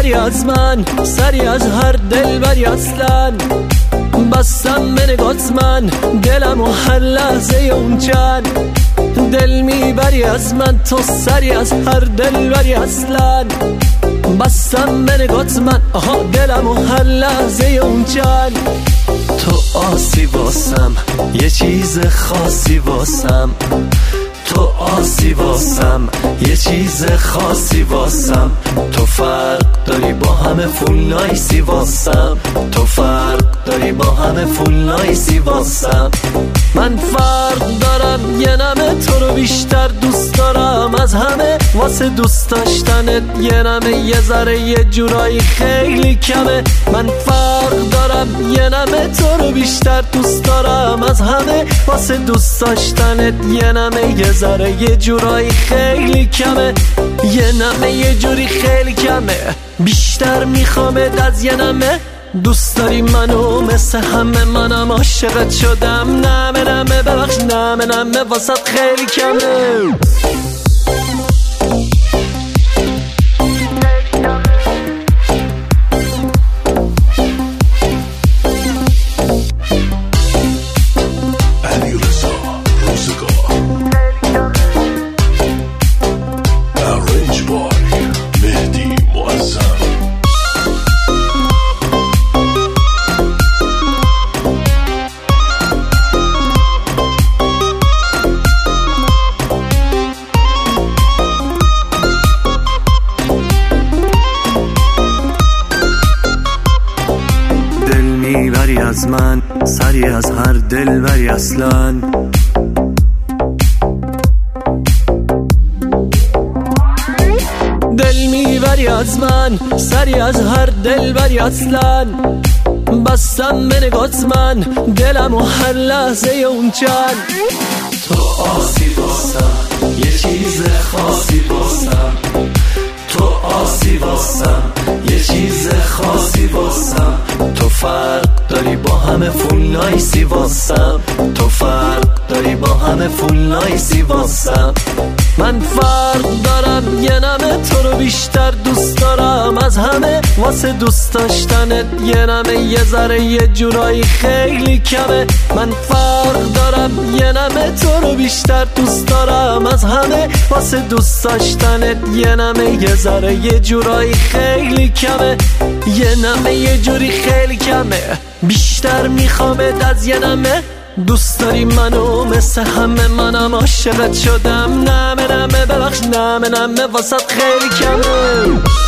بری از من، سری از هر دل بری اصلا. بستم به نگات من دلم و هر لحظه اون چند. دل میبری از من تو، سری از هر دل بری اصلا. بستم به نگات من دلم و هر لحظه اون چند. تو آسی واسم، یه چیز خاصی واسم. تو آسی واسم، یه چیز خاصی واسم. تو فرق داری با همه فول نایسی واسم. تو فرق داری با همه فول نایسی واسم. من فرق دارم، یه نمه تو رو بیشتر دوست دارم از همه. واسه دوست داشتنت یه نمه یه ذره یه جورایی خیلی کمه. من فرق دارم، یه نمه تو رو بیشتر دوست دارم از همه. واسه دوست داشتنت یه نمه یه ذره یه جورایی خیلی کمه. یه نمه یه جوری خیلی کمه. بیشتر میخوامت از یه نمه. دوست داری منو مثل همه، منم عاشقت شدم. نمه نمه ببخش، نمه نمه واسط خیلی کمه. بری از من، سری از هر دل بری اصلا. دل میبری از من، سری از هر دل بری اصلا. بستم به نگات من دلم و هر لحظه اون چند. تو آسی واسم، یه چیز خاصی واسم. تو آسی واسم، یه چیز خاصی واسم. تو فرق داری با همه فول نایسی واسم. تو فرق داری با همه فول نایسی واسم. من فرق دارم، یه نمه تو رو بیشتر دوست دارم از همه. واسه دوست داشتنت یه نمه یه ذره یه جورایی خیلی کمه. من فرق دارم، یه نمه تو رو بیشتر دوست دارم از همه. واسه دوست داشتنت یه نمه یه ذره یه جورایی خیلی کمه. یه نمه یه جوری خیلی کمه. بیشتر میخوامت از یه نمه. دوست داری منو مثل همه، منم عاشقت شدم. نمه نمه ببخش، نمه نمه واسط خیلی کمه.